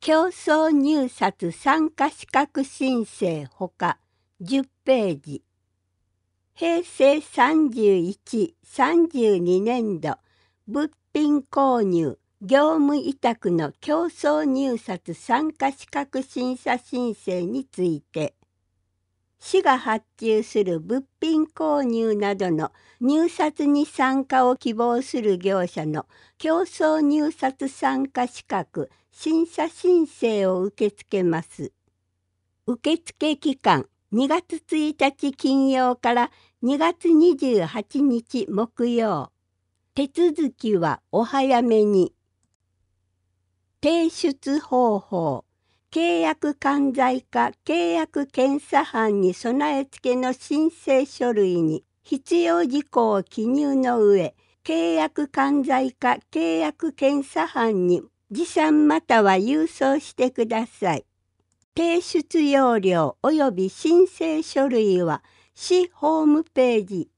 競争入札参加資格申請ほか10ページ。平成31、32年度物品購入業務委託の競争入札参加資格審査申請について、市が発注する物品購入などの入札に参加を希望する業者の競争入札参加資格審査申請を受け付けます。受付期間2月1日金曜から2月28日木曜。手続きはお早めに。提出方法。契約管財課契約検査班に備え付けの申請書類に必要事項を記入の上、契約管財課契約検査班に持参または郵送してください。提出要領及び申請書類は市ホームページ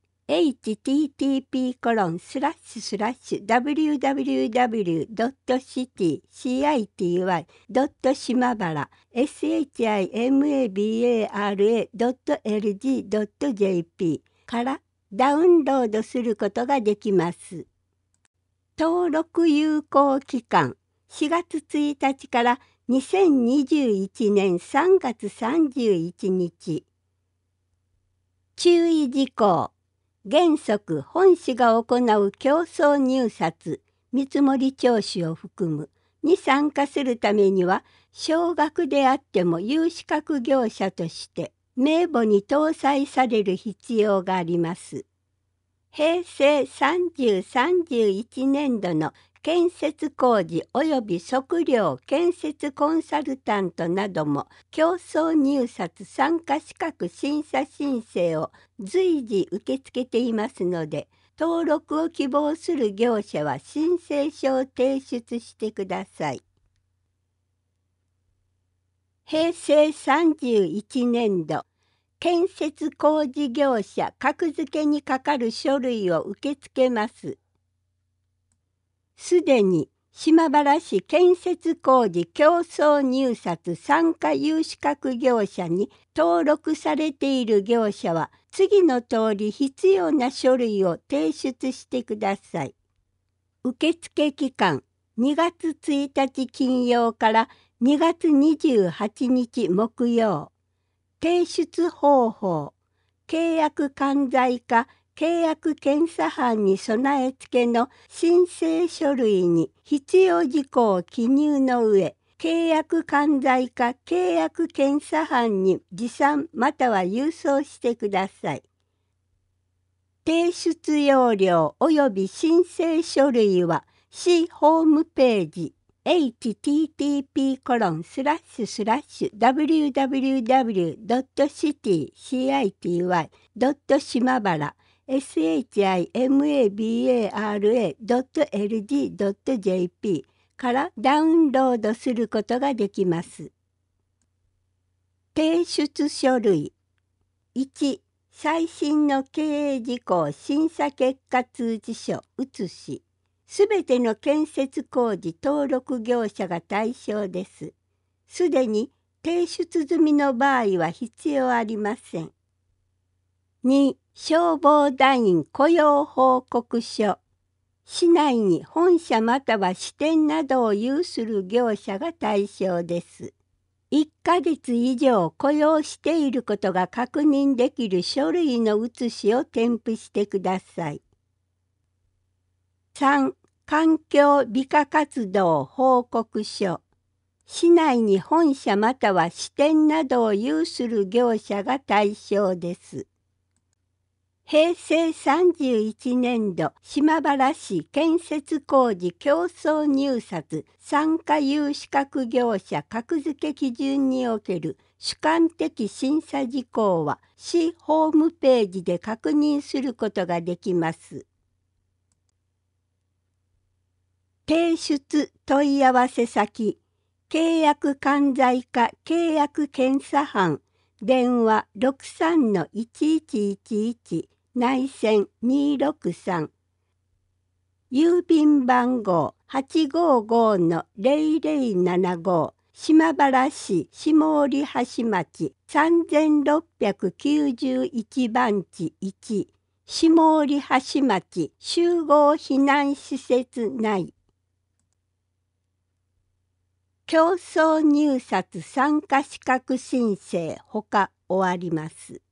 http://www.city.shimabara.lg.jp からダウンロードすることができます。登録有効期間4月1日から2021年3月31日。注意事項。原則本市が行う競争入札、見積聴取を含むに参加するためには、少額であっても有資格業者として名簿に登載される必要があります。平成30、31年度の建設工事及び測量建設コンサルタントなども競争入札参加資格審査申請を随時受け付けていますので、登録を希望する業者は申請書を提出してください。平成31年度建設工事業者格付けにかかる書類を受け付けます。すでに島原市建設工事競争入札参加有資格業者に登録されている業者は次の通り必要な書類を提出してください。受付期間2月1日金曜から2月28日木曜。提出方法。契約管財課契約検査班に備え付けの申請書類に必要事項を記入の上、契約管財課契約検査班に持参または郵送してください。提出要領及び申請書類は市ホームページhttp://www.city.shimabara.lg.jp からダウンロードすることができます。提出書類1、最新の経営事項審査結果通知書写し、すべての建設工事登録業者が対象です。すでに提出済みの場合は必要ありません。2、消防団員雇用報告書。市内に本社または支店などを有する業者が対象です。1ヶ月以上雇用していることが確認できる書類の写しを添付してください。3、環境美化活動報告書。市内に本社または支店などを有する業者が対象です。平成31年度島原市建設工事競争入札参加有資格業者格付け基準における主観的審査事項は市ホームページで確認することができます。提出問い合わせ先契約管財課契約検査班電話 63-1111 内線263郵便番号 855-0075 島原市下織橋町3691番地1下織橋町集合避難施設内。競争入札参加資格申請ほか終わります。